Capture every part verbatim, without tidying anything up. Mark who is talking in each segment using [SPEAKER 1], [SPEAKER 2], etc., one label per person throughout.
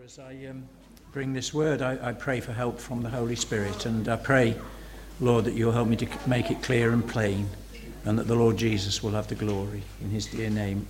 [SPEAKER 1] As I um, bring this word, I, I pray for help from the Holy Spirit, and I pray, Lord, that you'll help me to make it clear and plain, and that the Lord Jesus will have the glory. In his dear name,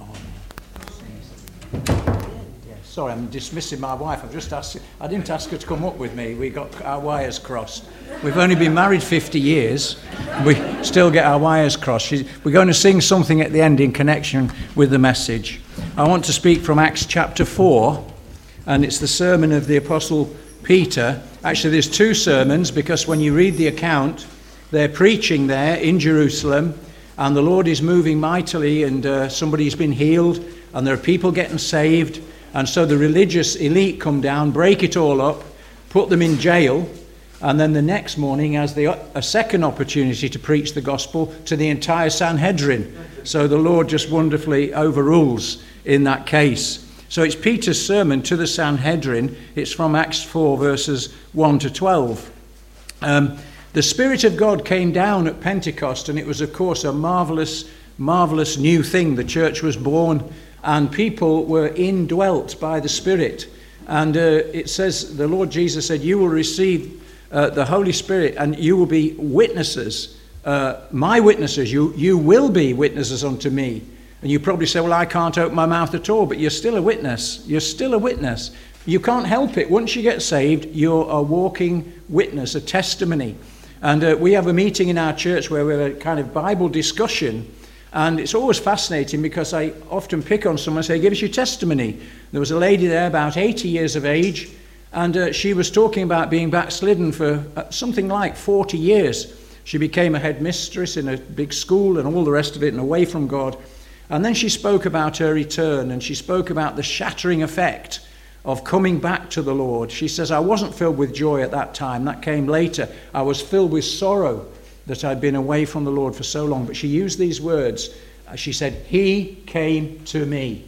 [SPEAKER 1] amen. Yeah, sorry, I'm dismissing my wife. I've just asked, I didn't ask her to come up with me. We got our wires crossed. We've only been married fifty years. We still get our wires crossed. She's, we're going to sing something at the end in connection with the message. I want to speak from Acts chapter four. And it's the sermon of the Apostle Peter. Actually, there's two sermons, because when you read the account, they're preaching there in Jerusalem, and the Lord is moving mightily, and uh, somebody's been healed, and there are people getting saved. And so the religious elite come down, break it all up, put them in jail, and then the next morning has the, a second opportunity to preach the gospel to the entire Sanhedrin. So the Lord just wonderfully overrules in that case. So it's Peter's sermon to the Sanhedrin. It's from Acts four, verses one to twelve. Um, the Spirit of God came down at Pentecost, and it was, of course, a marvelous, marvelous new thing. The church was born, and people were indwelt by the Spirit. And uh, it says, the Lord Jesus said, you will receive uh, the Holy Spirit, and you will be witnesses, uh, my witnesses. You, you will be witnesses unto me. And you probably say, well, I can't open my mouth at all, but you're still a witness. You're still a witness. You can't help it. Once you get saved, you're a walking witness, a testimony. And uh, we have a meeting in our church where we have a kind of Bible discussion. And it's always fascinating, because I often pick on someone and say, give us your testimony. There was a lady there about eighty years of age, and uh, she was talking about being backslidden for uh, something like forty years. She became a headmistress in a big school and all the rest of it, and away from God. And then she spoke about her return, and she spoke about the shattering effect of coming back to the Lord. She says, I wasn't filled with joy at that time. That came later. I was filled with sorrow that I'd been away from the Lord for so long. But she used these words. She said, he came to me.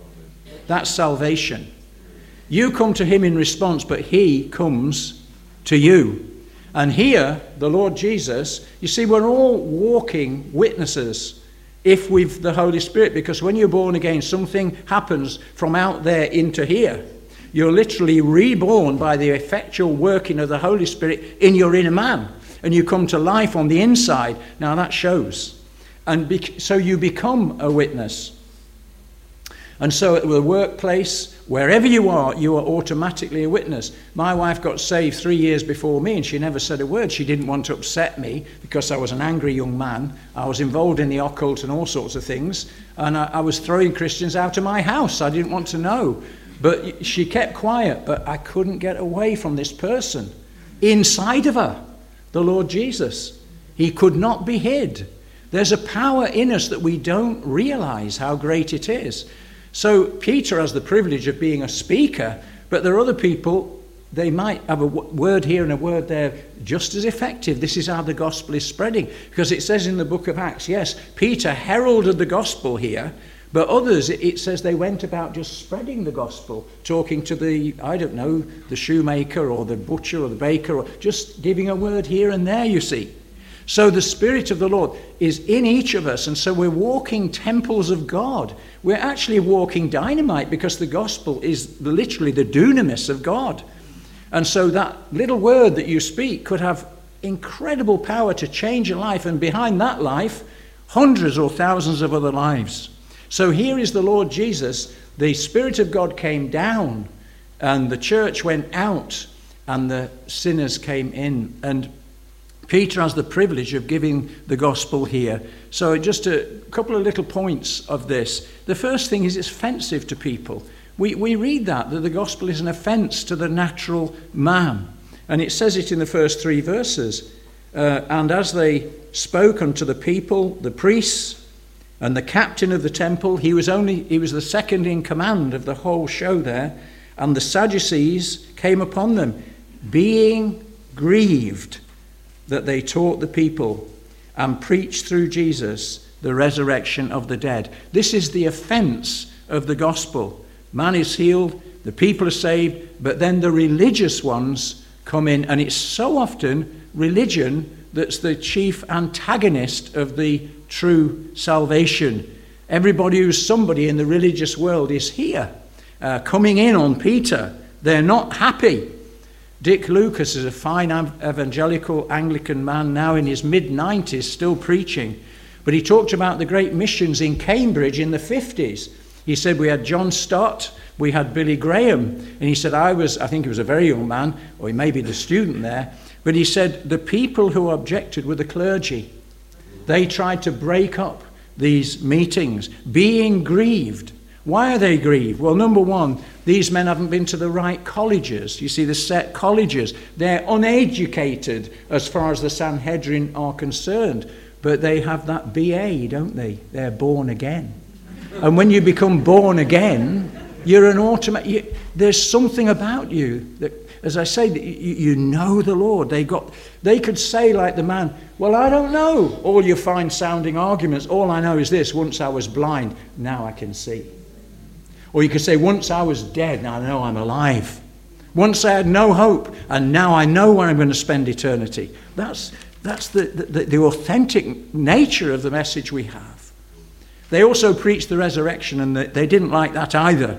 [SPEAKER 1] That's salvation. You come to him in response, but he comes to you. And here, the Lord Jesus, you see, we're all walking witnesses if we've the Holy Spirit, because when you're born again, something happens from out there into here. You're literally reborn by the effectual working of the Holy Spirit in your inner man, and you come to life on the inside. Now that shows. And be- so you become a witness. And so at the workplace, wherever you are, you are automatically a witness. My wife got saved three years before me, and she never said a word. She didn't want to upset me, because I was an angry young man. I was involved in the occult and all sorts of things, and I, I was throwing Christians out of my house. I didn't want to know. But she kept quiet, but I couldn't get away from this person inside of her, the Lord Jesus. He could not be hid. There's a power in us that we don't realize how great it is. So Peter has the privilege of being a speaker, but there are other people, they might have a w- word here and a word there just as effective. This is how the gospel is spreading, because it says in the book of Acts, yes, Peter heralded the gospel here, but others, it says they went about just spreading the gospel, talking to the, I don't know, the shoemaker or the butcher or the baker, or just giving a word here and there, you see. So the Spirit of the Lord is in each of us, and so we're walking temples of God. We're actually walking dynamite, because the gospel is literally the dunamis of God. And so that little word that you speak could have incredible power to change a life, and behind that life, hundreds or thousands of other lives. So here is the Lord Jesus. The Spirit of God came down, and the church went out, and the sinners came in. And Peter has the privilege of giving the gospel here. So just a couple of little points of this. The first thing is it's offensive to people. We we read that, that the gospel is an offense to the natural man. And it says it in the first three verses. Uh, and as they spoke unto the people, the priests and the captain of the temple, he was only he was the second in command of the whole show there, and the Sadducees came upon them, being grieved that they taught the people and preached through Jesus the resurrection of the dead. This is the offense of the gospel. Man is healed, the people are saved, but then the religious ones come in, and it's so often religion that's the chief antagonist of the true salvation. Everybody who's somebody in the religious world is here, uh, coming in on Peter, They're not happy. Dick Lucas is a fine evangelical Anglican man now in his mid nineties, still preaching. But he talked about the great missions in Cambridge in the fifties. He said we had John Stott, we had Billy Graham. And he said I was, I think he was a very young man, or he may be the student there. But he said the people who objected were the clergy. They tried to break up these meetings, being grieved. Why are they grieved? Well, number one, these men haven't been to the right colleges. You see, the set colleges. They're uneducated as far as the Sanhedrin are concerned. But they have that B A, don't they? They're born again. And when you become born again, you're an automatic. You, there's something about you that, as I say, you, you know the Lord. They got. They could say like the man, well, I don't know all your fine sounding arguments. All I know is this: once I was blind, now I can see. Or you could say, once I was dead, now I know I'm alive. Once I had no hope, and now I know where I'm going to spend eternity. That's, that's the, the, the authentic nature of the message we have. They also preached the resurrection, and they didn't like that either.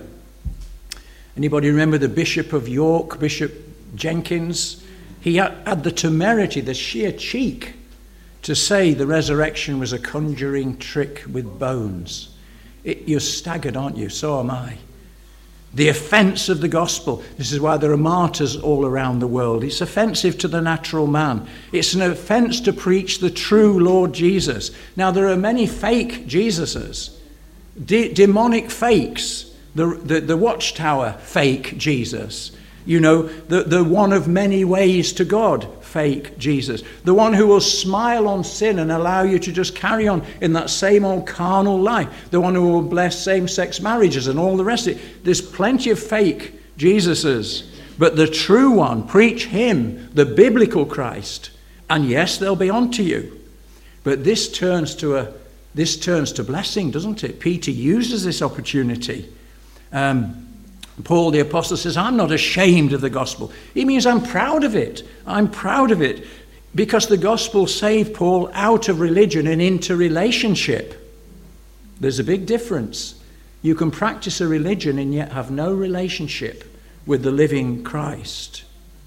[SPEAKER 1] Anybody remember the Bishop of York, Bishop Jenkins? He had, had the temerity, the sheer cheek, to say the resurrection was a conjuring trick with bones. It, you're staggered, aren't you? So am I. The offence of the gospel. This is why there are martyrs all around the world. It's offensive to the natural man. It's an offence to preach the true Lord Jesus. Now, there are many fake Jesuses, de- demonic fakes. The, the, the Watchtower fake Jesus. You know, the, the one of many ways to God, fake Jesus. The one who will smile on sin and allow you to just carry on in that same old carnal life. The one who will bless same-sex marriages and all the rest of it. There's plenty of fake Jesuses. But the true one, preach him, the biblical Christ. And yes, they'll be on to you. But this turns to a this turns to blessing, doesn't it? Peter uses this opportunity. Um, Paul the Apostle says, I'm not ashamed of the gospel. He means I'm proud of it. I'm proud of it because the gospel saved Paul out of religion and into relationship. There's a big difference. You can practice a religion and yet have no relationship with the living Christ.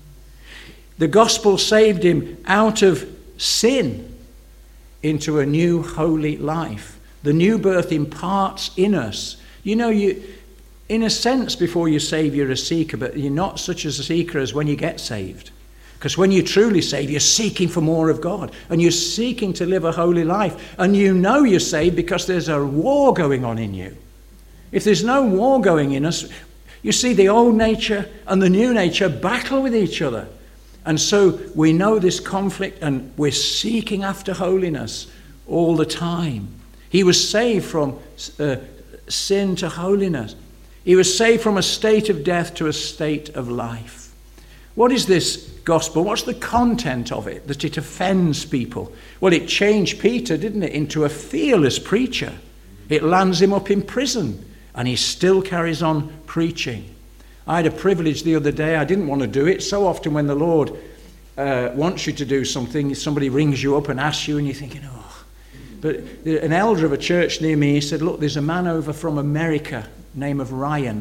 [SPEAKER 1] The gospel saved him out of sin into a new holy life. The new birth imparts in us. You know, you... In a sense, before you save, you're a seeker, but you're not such as a seeker as when you get saved. Because when you truly save, you're seeking for more of God. And you're seeking to live a holy life. And you know you're saved because there's a war going on in you. If there's no war going in us, you see the old nature and the new nature battle with each other. And so we know this conflict and we're seeking after holiness all the time. He was saved from uh, sin to holiness. He was saved from a state of death to a state of life. What is this gospel? What's the content of it? That it offends people. Well, it changed Peter, didn't it, into a fearless preacher. It lands him up in prison, and he still carries on preaching. I had a privilege the other day. I didn't want to do it. So often when the Lord uh, wants you to do something, somebody rings you up and asks you, and you're thinking, oh. But an elder of a church near me, he said, look, there's a man over from America, name of Ryan.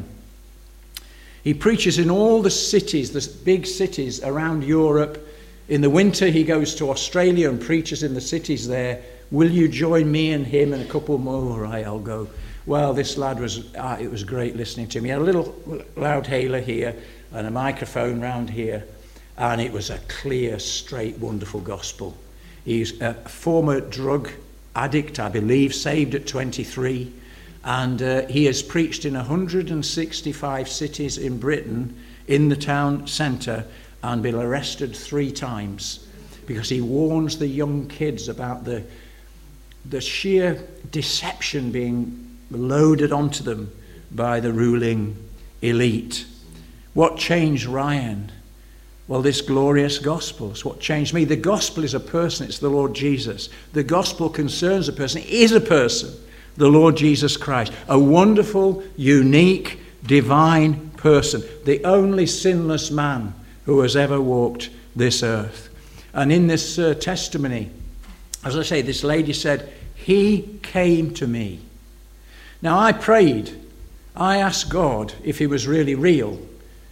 [SPEAKER 1] He preaches in all the cities, the big cities around Europe. In the winter, he goes to Australia and preaches in the cities there. Will you join me and him and a couple more? All right, I'll go. Well, this lad was, ah, it was great listening to him. He had a little loudhailer here and a microphone round here. And it was a clear, straight, wonderful gospel. He's a former drug addict, I believe, saved at twenty-three. And uh, he has preached in one hundred sixty-five cities in Britain, in the town centre, and been arrested three times because he warns the young kids about the, the sheer deception being loaded onto them by the ruling elite. What changed Ryan? Well, this glorious gospel is what changed me. The gospel is a person. It's the Lord Jesus. The gospel concerns a person. It is a person. The Lord Jesus Christ, a wonderful, unique, divine person, the only sinless man who has ever walked this earth. And in this uh, testimony, as I say, this lady said, he came to me. Now I prayed, I asked God if he was really real,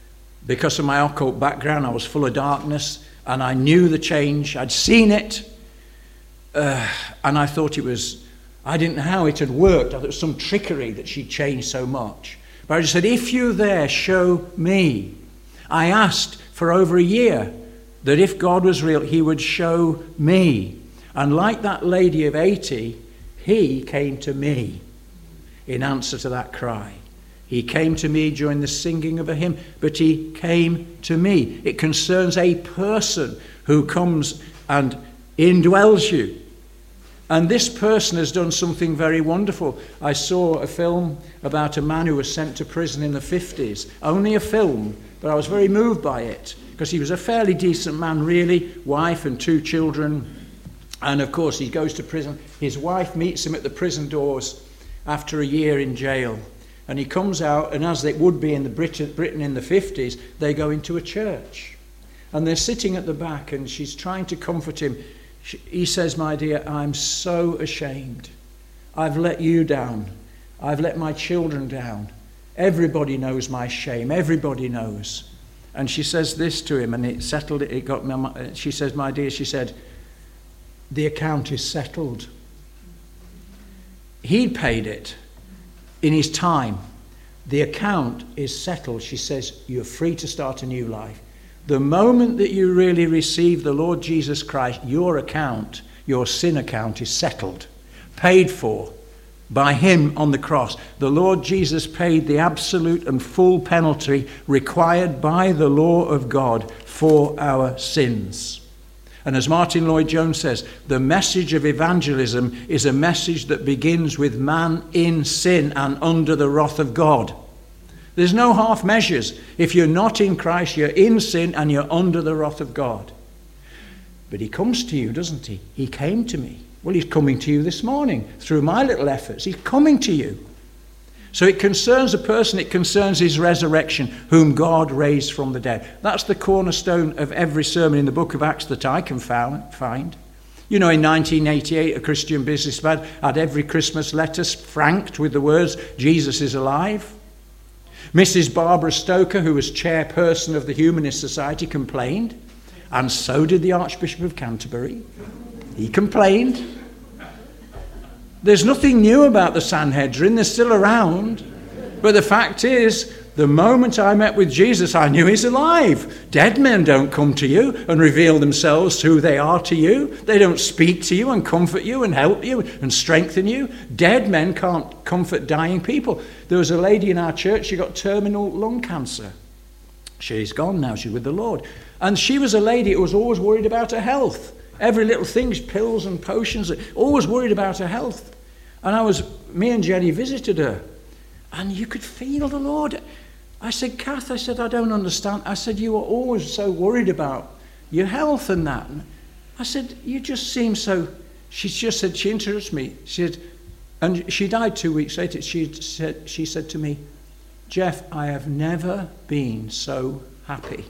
[SPEAKER 1] because of my occult background, I was full of darkness, and I knew the change. I'd seen it, uh, and I thought it was, I didn't know how it had worked. I thought it was some trickery that she'd changed so much. But I just said, if you're there, show me. I asked for over a year that if God was real, he would show me. And like that lady of eighty, he came to me in answer to that cry. He came to me during the singing of a hymn, but he came to me. It concerns a person who comes and indwells you. And this person has done something very wonderful. I saw a film about a man who was sent to prison in the fifties. Only a film, but I was very moved by it, because he was a fairly decent man, really, wife and two children. And of course, he goes to prison. His wife meets him at the prison doors after a year in jail. And he comes out, and as it would be in the Britain, Britain in the fifties, they go into a church. And they're sitting at the back, and she's trying to comfort him. She, he says, my dear, I'm so ashamed. I've let you down. I've let my children down. Everybody knows my shame. Everybody knows. And she says this to him, and it settled it. It got me. She says, my dear, she said, the account is settled. He'd paid it in his time. The account is settled. She says, you're free to start a new life. The moment that you really receive the Lord Jesus Christ, your account, your sin account is settled, paid for by him on the cross. The Lord Jesus paid the absolute and full penalty required by the law of God for our sins. And as Martin Lloyd-Jones says, the message of evangelism is a message that begins with man in sin and under the wrath of God. There's no half measures. If you're not in Christ, you're in sin and you're under the wrath of God. But he comes to you, doesn't he? He came to me. Well, he's coming to you this morning through my little efforts. He's coming to you. So it concerns a person, it concerns his resurrection, whom God raised from the dead. That's the cornerstone of every sermon in the book of Acts that I can find. You know, in nineteen eighty-eight, a Christian businessman had every Christmas letter franked with the words, Jesus is alive. Missus Barbara Stoker, who was chairperson of the Humanist Society, complained, and so did the Archbishop of Canterbury. He complained. There's nothing new about the Sanhedrin. They're still around. But the fact is, the moment I met with Jesus, I knew he's alive. Dead men don't come to you and reveal themselves who they are to you. They don't speak to you and comfort you and help you and strengthen you. Dead men can't comfort dying people. There was a lady in our church, she got terminal lung cancer. She's gone now, she's with the Lord. And she was a lady who was always worried about her health. Every little thing, pills and potions, always worried about her health. And I was, me and Jenny visited her, and you could feel the Lord. I said, Kath, I said, I don't understand. I said, you are always so worried about your health and that. And I said, you just seem so, she just said, she introduced me. She said, and she died two weeks later. She said, she said to me, Jeff, I have never been so happy.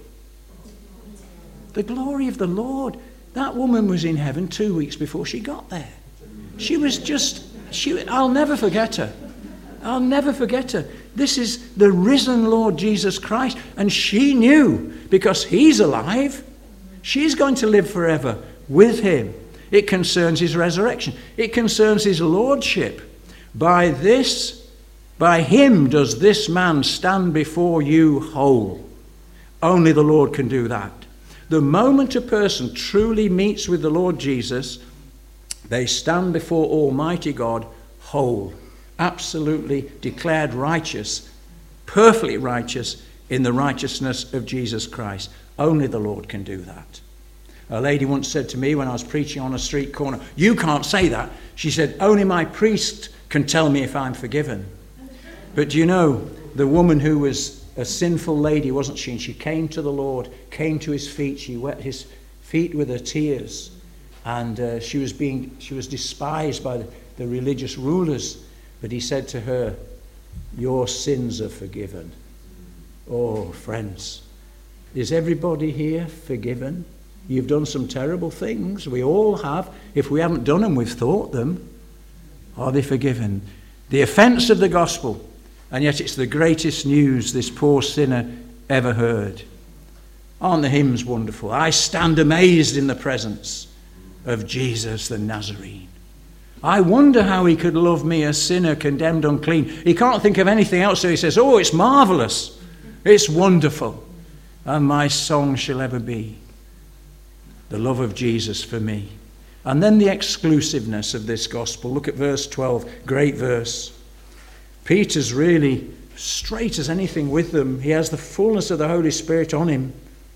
[SPEAKER 1] The glory of the Lord. That woman was in heaven two weeks before she got there. She was just, she, I'll never forget her. I'll never forget her. This is the risen Lord Jesus Christ. And she knew, because he's alive, she's going to live forever with him. It concerns his resurrection. It concerns his lordship. By this, by him does this man stand before you whole. Only the Lord can do that. The moment a person truly meets with the Lord Jesus, they stand before Almighty God whole, absolutely declared righteous, perfectly righteous in the righteousness of Jesus Christ. Only the Lord can do that. A lady once said to me when I was preaching on a street corner, you can't say that. She said, only my priest can tell me if I'm forgiven. But do you know, the woman who was a sinful lady, wasn't she? And she came to the Lord, came to his feet. She wet his feet with her tears. And uh, she was being, she was despised by the, the religious rulers. But he said to her, your sins are forgiven. Oh, friends, is everybody here forgiven? You've done some terrible things. We all have. If we haven't done them, we've thought them. Are they forgiven? The offence of the gospel. And yet it's the greatest news this poor sinner ever heard. Aren't the hymns wonderful? I stand amazed in the presence of Jesus the Nazarene. I wonder how he could love me, a sinner condemned unclean. He can't think of anything else, so he says, oh, it's marvelous. It's wonderful. And my song shall ever be the love of Jesus for me. And then the exclusiveness of this gospel. Look at verse twelve, great verse. Peter's really straight as anything with them. He has the fullness of the Holy Spirit on him.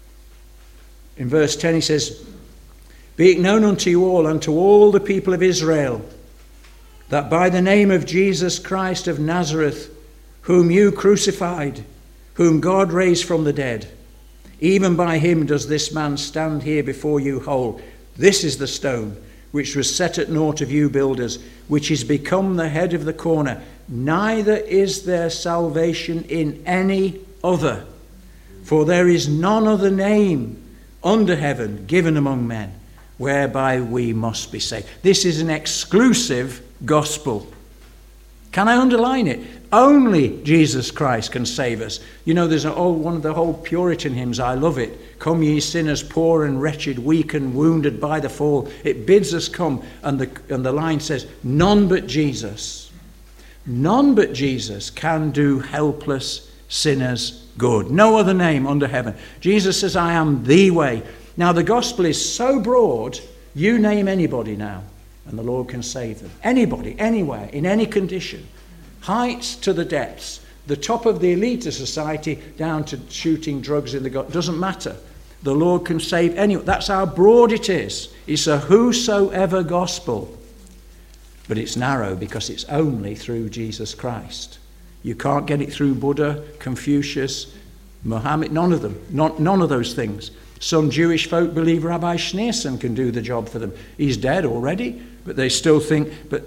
[SPEAKER 1] In verse ten he says, be it known unto you all and to all the people of Israel, that by the name of Jesus Christ of Nazareth, whom you crucified, whom God raised from the dead, even by him does this man stand here before you whole. This is the stone which was set at naught of you builders, which is become the head of the corner. Neither is there salvation in any other, for there is none other name under heaven given among men whereby we must be saved. This is an exclusive gospel. Can I underline it? Only Jesus Christ can save us. You know, there's an old, one of the whole Puritan hymns, I love it. Come ye sinners, poor and wretched, weak and wounded by the fall. It bids us come, and the, and the line says, none but Jesus. None but Jesus can do helpless sinners good. No other name under heaven. Jesus says, I am the way. Now, the gospel is so broad, you name anybody now, and the Lord can save them. Anybody, anywhere, in any condition. Heights to the depths. The top of the elite of society down to shooting drugs in the gut. Doesn't matter. The Lord can save anyone. That's how broad it is. It's a whosoever gospel. But it's narrow because it's only through Jesus Christ. You can't get it through Buddha, Confucius, Muhammad, none of them. Not, none of those things. Some Jewish folk believe Rabbi Schneerson can do the job for them. He's dead already, but they still think, but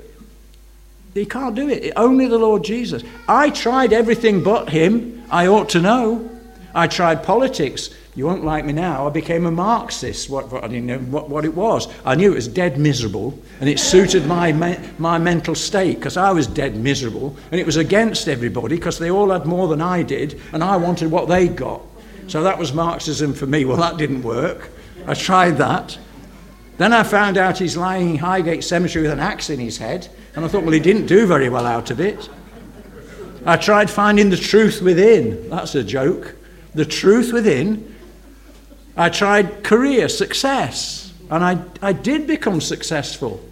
[SPEAKER 1] he can't do it. Only the Lord Jesus. I tried everything but him. I ought to know. I tried politics. You won't like me now. I became a Marxist. What, what I didn't know what, what it was. I knew it was dead miserable, and it suited my me, my mental state because I was dead miserable, and it was against everybody because they all had more than I did, and I wanted what they got. So that was Marxism for me. Well, that didn't work. I tried that. Then I found out he's lying in Highgate Cemetery with an axe in his head, and I thought, well, he didn't do very well out of it. I tried finding the truth within. That's a joke. The truth within. I tried career, success, and I, I did become successful.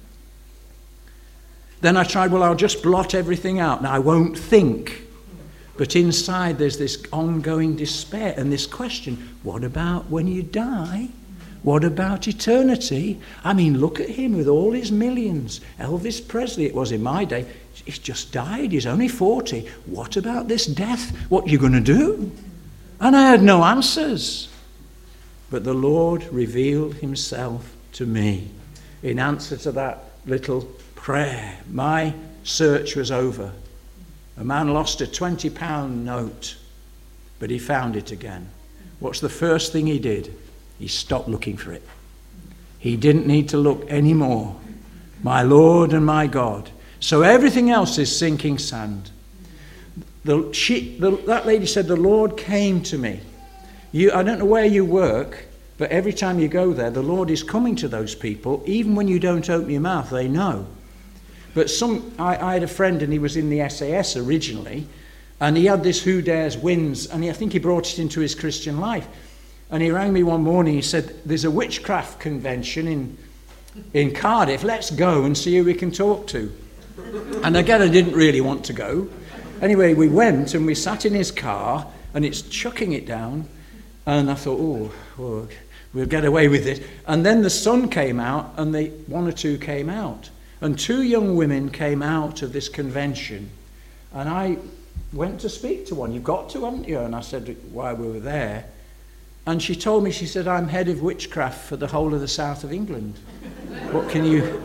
[SPEAKER 1] Then I tried, well, I'll just blot everything out. Now, I won't think. But inside there's this ongoing despair and this question, what about when you die? What about eternity? I mean, look at him with all his millions. Elvis Presley, it was in my day, he's just died. He's only forty. What about this death? What are you going to do? And I had no answers. But the Lord revealed himself to me in answer to that little prayer. My search was over. A man lost a twenty pound note, but he found it again. What's the first thing he did? He stopped looking for it. He didn't need to look anymore. My Lord and my God. So everything else is sinking sand. The, she, the, that lady said, the Lord came to me. You, I don't know where you work, but every time you go there, the Lord is coming to those people. Even when you don't open your mouth, they know. But some, I, I had a friend, and he was in the S A S originally, and he had this Who Dares Wins, and he, I think he brought it into his Christian life. And he rang me one morning, he said, there's a witchcraft convention in, in Cardiff, let's go and see who we can talk to. And again, I didn't really want to go. Anyway, we went, and we sat in his car, and it's chucking it down, and I thought, oh, oh we'll get away with it. And then the sun came out, and they, one or two came out. And two young women came out of this convention, and I went to speak to one. You've got to, haven't you? And I said, why we were there. And she told me, she said, I'm head of witchcraft for the whole of the south of England. What can you...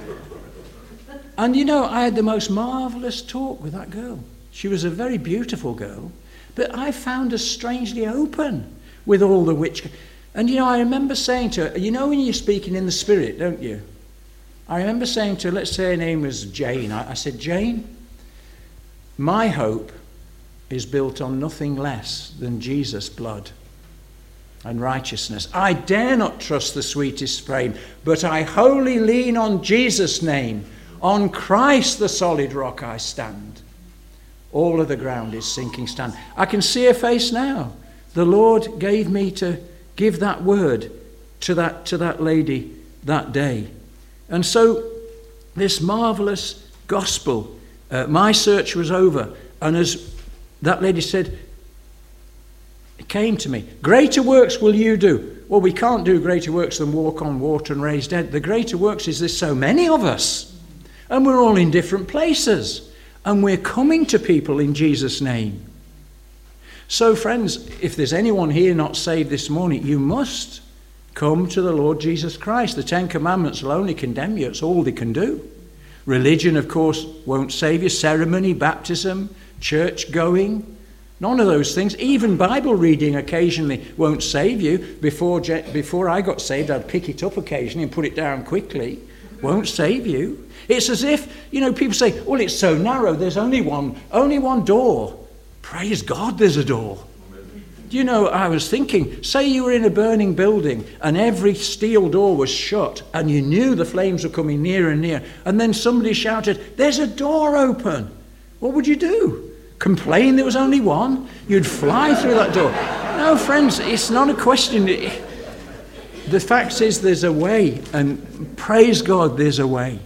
[SPEAKER 1] And you know, I had the most marvellous talk with that girl. She was a very beautiful girl, but I found her strangely open with all the witchcraft. And you know, I remember saying to her, you know when you're speaking in the spirit, don't you? I remember saying to her, let's say her name was Jane. I, I said, Jane, my hope is built on nothing less than Jesus' blood and righteousness. I dare not trust the sweetest frame, but I wholly lean on Jesus' name. On Christ the solid rock I stand. All of the ground is sinking sand. I can see her face now. The Lord gave me to give that word to that, to that lady that day. And so this marvelous gospel, uh, my search was over. And as that lady said, it came to me, greater works will you do. Well, we can't do greater works than walk on water and raise dead. The greater works is there's so many of us. And we're all in different places. And we're coming to people in Jesus' name. So, friends, if there's anyone here not saved this morning, you must come to the Lord Jesus Christ. The Ten Commandments will only condemn you. It's all they can do. Religion, of course, won't save you. Ceremony, baptism, church going, none of those things. Even Bible reading occasionally won't save you. Before, before I got saved, I'd pick it up occasionally and put it down quickly. Won't save you. It's as if, you know, people say, well, it's so narrow, there's only one, only one door. Praise God, there's a door. Do you know, I was thinking, say you were in a burning building and every steel door was shut and you knew the flames were coming nearer and nearer, and then somebody shouted, there's a door open. What would you do? Complain there was only one? You'd fly through that door. No, friends, it's not a question. The fact is there's a way, and praise God there's a way.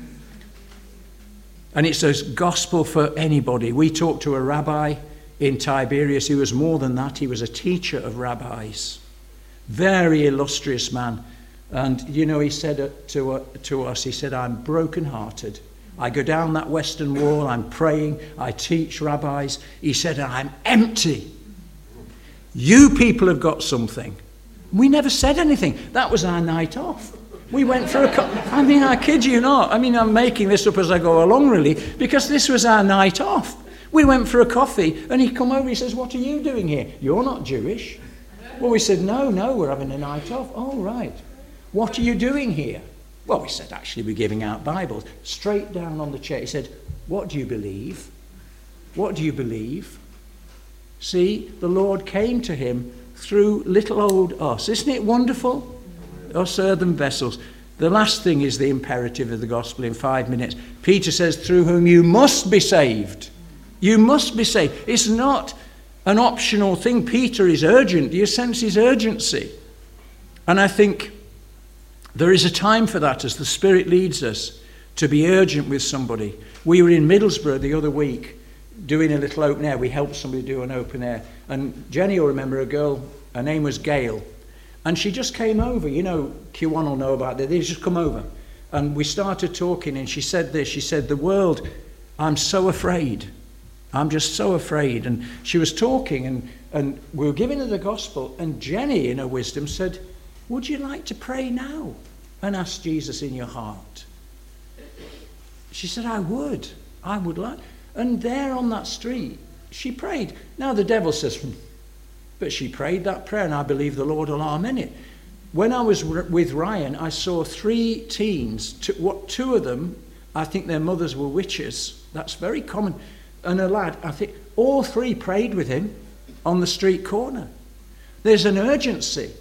[SPEAKER 1] And it's a gospel for anybody. We talked to a rabbi in Tiberias who was more than that. He was a teacher of rabbis. Very illustrious man. And, you know, he said to, uh, to us, he said, I'm brokenhearted. I go down that western wall, I'm praying, I teach rabbis. He said, I'm empty. You people have got something. We never said anything. That was our night off. We went for a co- I mean, I kid you not. I mean, I'm making this up as I go along, really, because this was our night off. We went for a coffee, and he come over, he says, what are you doing here? You're not Jewish. Well, we said, no, no, we're having a night off. Oh, right. What are you doing here? Well, we said, actually, we're giving out Bibles. Straight down on the chair, he said, what do you believe? What do you believe? See, the Lord came to him through little old us. Isn't it wonderful? Us earthen vessels. The last thing is the imperative of the gospel in five minutes. Peter says, through whom you must be saved. You must be saved. It's not an optional thing. Peter is urgent. Do you sense his urgency? And I think there is a time for that as the Spirit leads us to be urgent with somebody. We were in Middlesbrough the other week doing a little open air. We helped somebody do an open air. And Jenny will remember a girl, her name was Gail. And she just came over. You know, Q one will know about that. They just come over. And we started talking and she said this. She said, the world, I'm so afraid. I'm just so afraid. And she was talking and, and we were giving her the gospel. And Jenny, in her wisdom, said, would you like to pray now and ask Jesus in your heart? She said, I would. I would like. And there on that street, she prayed. Now the devil says, hmm. But she prayed that prayer, and I believe the Lord will amen it. When I was with Ryan, I saw three teens. Two, what, two of them, I think their mothers were witches. That's very common. And a lad, I think, all three prayed with him on the street corner. There's an urgency.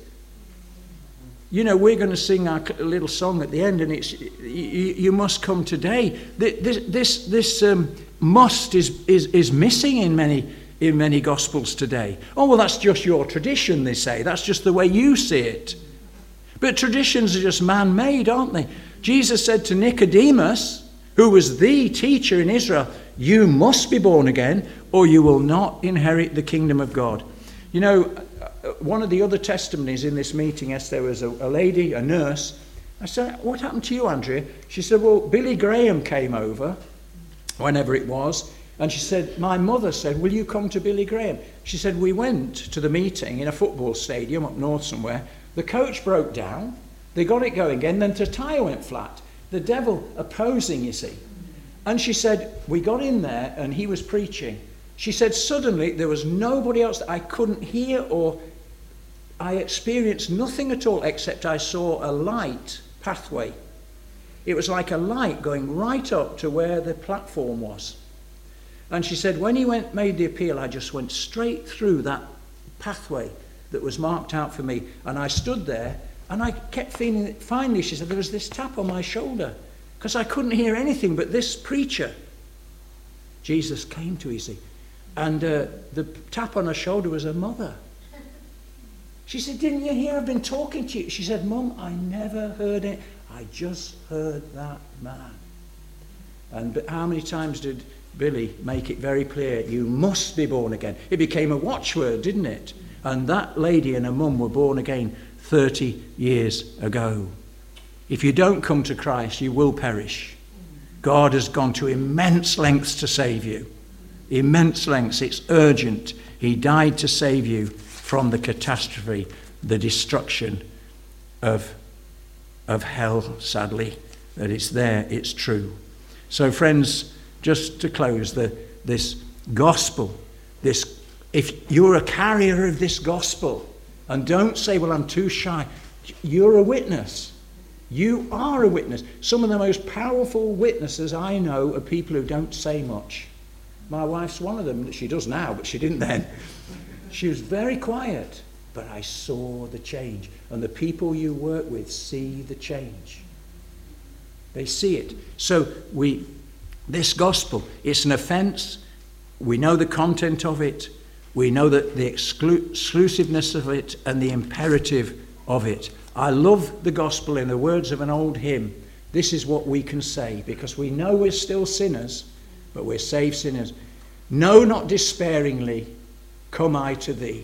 [SPEAKER 1] You know, we're going to sing our little song at the end, and it's you, you must come today. This this this um, must is is is missing in many in many gospels today. Oh well, that's just your tradition, they say. That's just the way you see it. But traditions are just man-made, aren't they? Jesus said to Nicodemus, who was the teacher in Israel, "You must be born again, or you will not inherit the kingdom of God." You know, one of the other testimonies in this meeting, yes, there was a, a lady, a nurse. I said, what happened to you, Andrea? She said, well, Billy Graham came over, whenever it was, and she said, my mother said, will you come to Billy Graham? She said, we went to the meeting in a football stadium up north somewhere. The coach broke down. They got it going again. Then the tyre went flat. The devil opposing, you see. And she said, we got in there and he was preaching. She said, suddenly there was nobody else that I couldn't hear, or I experienced nothing at all except I saw a light pathway. It was like a light going right up to where the platform was. And she said, when he went made the appeal, I just went straight through that pathway that was marked out for me. And I stood there, and I kept feeling it. Finally, she said, there was this tap on my shoulder, because I couldn't hear anything but this preacher. Jesus came to, you see. And uh, the tap on her shoulder was her mother. She said, didn't you hear I've been talking to you? She said, Mum, I never heard it. I just heard that man. And but how many times did Billy make it very clear, you must be born again? It became a watchword, didn't it? And that lady and her mum were born again thirty years ago. If you don't come to Christ, you will perish. God has gone to immense lengths to save you. Immense lengths. It's urgent. He died to save you from the catastrophe, the destruction of, of hell, sadly. That it's there, it's true. So friends, just to close, the, this gospel, this, if you're a carrier of this gospel, and don't say, well, I'm too shy. You're a witness. You are a witness. Some of the most powerful witnesses I know are people who don't say much. My wife's one of them. She does now, but she didn't then. She was very quiet, but I saw the change. And the people you work with see the change. They see it. So we, this gospel, it's an offence. We know the content of it. We know that the exclu- exclusiveness of it and the imperative of it. I love the gospel in the words of an old hymn. This is what we can say, because we know we're still sinners, but we're saved sinners. No, not despairingly come I to thee.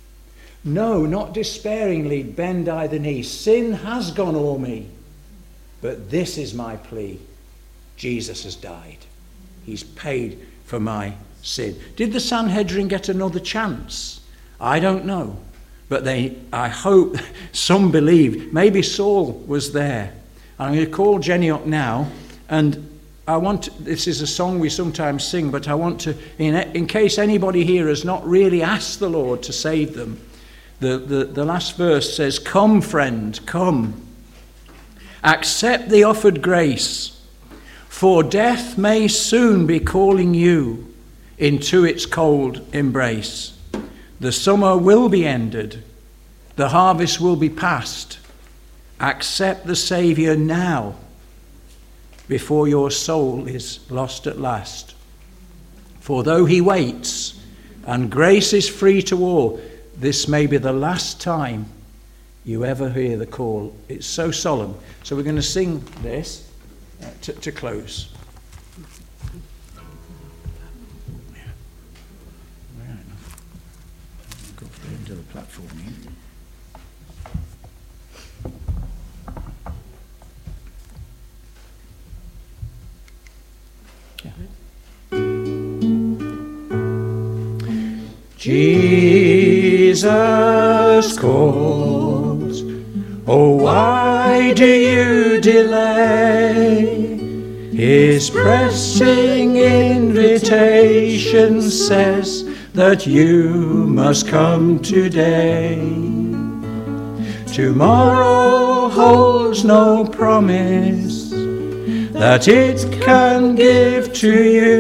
[SPEAKER 1] No, not despairingly bend I the knee. Sin has gone o'er me, but this is my plea. Jesus has died. He's paid for my sin. Did the Sanhedrin get another chance? I don't know. But they, I hope some believed. Maybe Saul was there. I'm going to call Jenny up now, and I want to, this is a song we sometimes sing, but I want to, in, in case anybody here has not really asked the Lord to save them, the, the, the last verse says, come, friend, come. Accept the offered grace, for death may soon be calling you into its cold embrace. The summer will be ended. The harvest will be past. Accept the Saviour now, before your soul is lost at last. For though he waits, and grace is free to all, this may be the last time you ever hear the call. It's so solemn. So we're going to sing this uh, to, to close. To the platform here. Yeah. Jesus calls, oh why do you delay? His pressing invitation says that you must come today. Tomorrow holds no promise that it can give to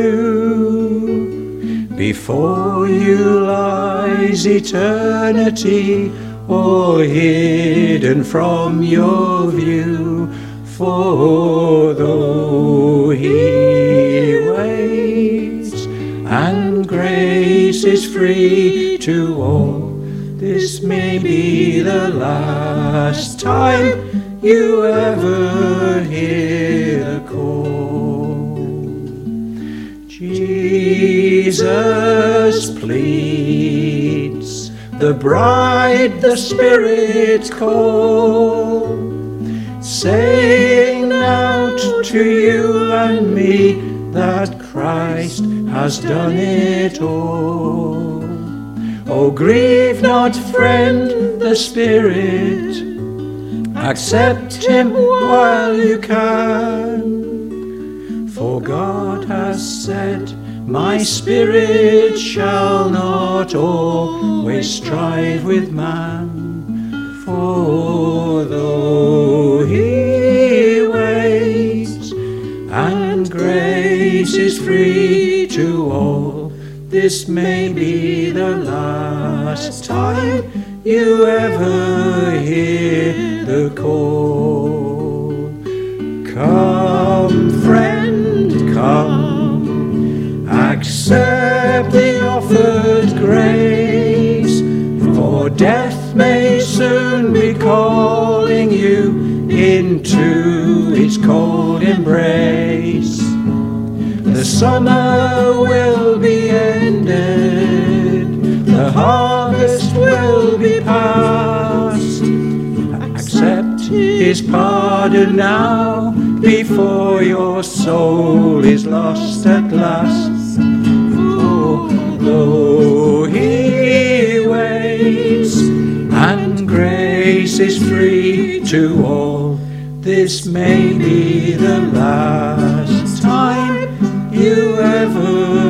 [SPEAKER 1] you. Before you lies eternity, or hidden from your view. For though he waits and grace is free to all, this may be the last time you ever hear the call. Jesus pleads, the bride the Spirit call, saying out to you and me that Christ has done it all. Oh, grieve not, friend, the Spirit, accept him while you can, for God has said, my Spirit shall not always strive with man, for though he waits and grace is free to all. This may be the last time you ever hear the call. Come, friend, come, accept the offered grace, for death may soon be calling you into its cold embrace. The summer will be ended, the harvest will be past. Accept his pardon now, before your soul is lost at last. Oh, oh, he waits, and grace is free to all. This may be the last time you ever